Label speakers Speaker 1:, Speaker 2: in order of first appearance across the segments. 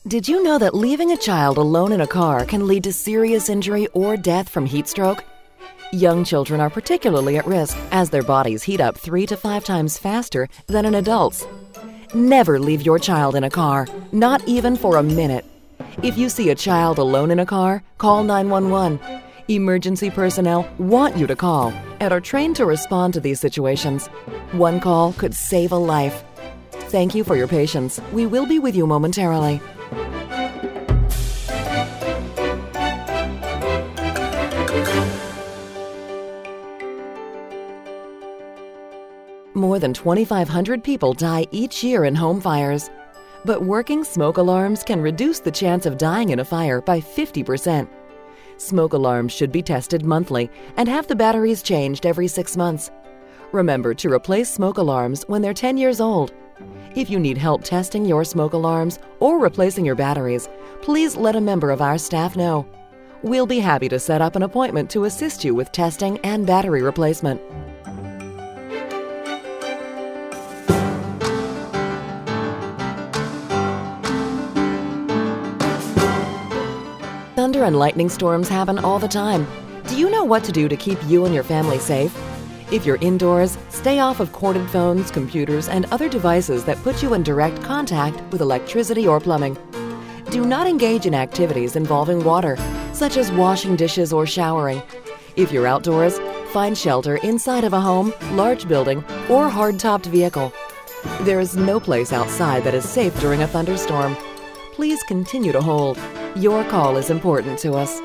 Speaker 1: Did you know that leaving a child alone in a car can lead to serious injury or death from heat stroke? Young children are particularly at risk as their bodies heat up 3 to 5 times faster than an adult's. Never leave your child in a car, not even for a minute. If you see a child alone in a car, call 911. Emergency personnel want you to call and are trained to respond to these situations. One call could save a life. Thank you for your patience. We will be with you momentarily. More than 2,500 people die each year in home fires. But working smoke alarms can reduce the chance of dying in a fire by 50%. Smoke alarms should be tested monthly and have the batteries changed every 6 months. Remember to replace smoke alarms when they're 10 years old. If you need help testing your smoke alarms or replacing your batteries, please let a member of our staff know. We'll be happy to set up an appointment to assist you with testing and battery replacement. Thunder and lightning storms happen all the time. Do you know what to do to keep you and your family safe? If you're indoors, stay off of corded phones, computers, and other devices that put you in direct contact with electricity or plumbing. Do not engage in activities involving water, such as washing dishes or showering. If you're outdoors, find shelter inside of a home, large building, or hard-topped vehicle. There is no place outside that is safe during a thunderstorm. Please continue to hold. Your call is important to us.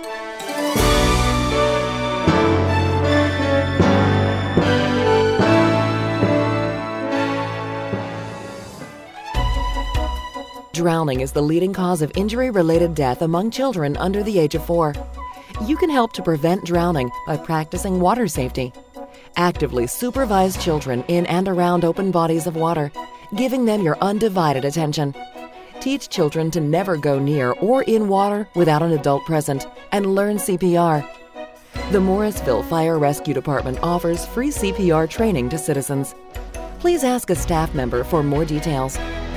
Speaker 1: Drowning is the leading cause of injury-related death among children under the age of 4. You can help to prevent drowning by practicing water safety. Actively supervise children in and around open bodies of water, giving them your undivided attention. Teach children to never go near or in water without an adult present, and learn CPR. The Morrisville Fire Rescue Department offers free CPR training to citizens. Please ask a staff member for more details.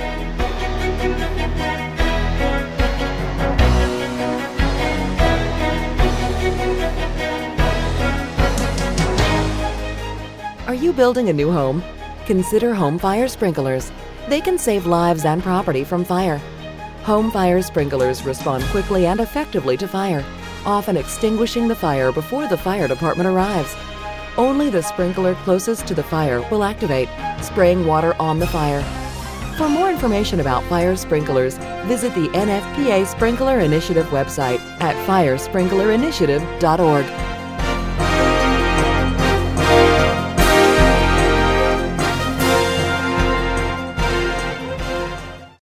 Speaker 1: Are you building a new home? Consider home fire sprinklers. They can save lives and property from fire. Home fire sprinklers respond quickly and effectively to fire, often extinguishing the fire before the fire department arrives. Only the sprinkler closest to the fire will activate, spraying water on the fire. For more information about fire sprinklers, visit the NFPA Sprinkler Initiative website at firesprinklerinitiative.org.